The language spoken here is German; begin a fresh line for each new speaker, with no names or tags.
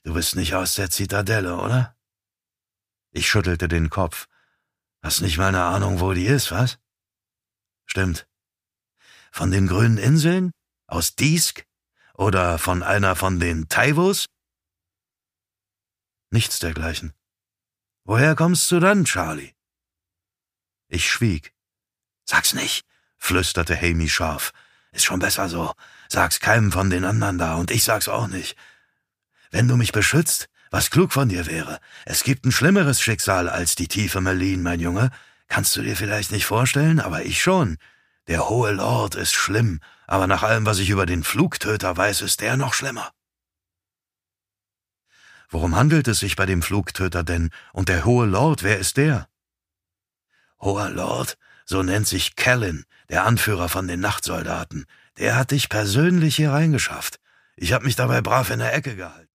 Du bist nicht aus der Zitadelle, oder? Ich schüttelte den Kopf. Hast nicht mal eine Ahnung, wo die ist, was? Stimmt. Von den grünen Inseln? Aus Disk? Oder von einer von den Taivos? Nichts dergleichen. Woher kommst du dann, Charlie? Ich schwieg. Sag's nicht, flüsterte Amy scharf. Ist schon besser so. Sag's keinem von den anderen da und ich sag's auch nicht. Wenn du mich beschützt, was klug von dir wäre. Es gibt ein schlimmeres Schicksal als die tiefe Meline, mein Junge. Kannst du dir vielleicht nicht vorstellen, aber ich schon. Der hohe Lord ist schlimm, aber nach allem, was ich über den Flugtöter weiß, ist der noch schlimmer. Worum handelt es sich bei dem Flugtöter denn? Und der hohe Lord, wer ist der? Hoher Lord, so nennt sich Callin, der Anführer von den Nachtsoldaten. Der hat dich persönlich hier reingeschafft. Ich hab mich dabei brav in der Ecke gehalten.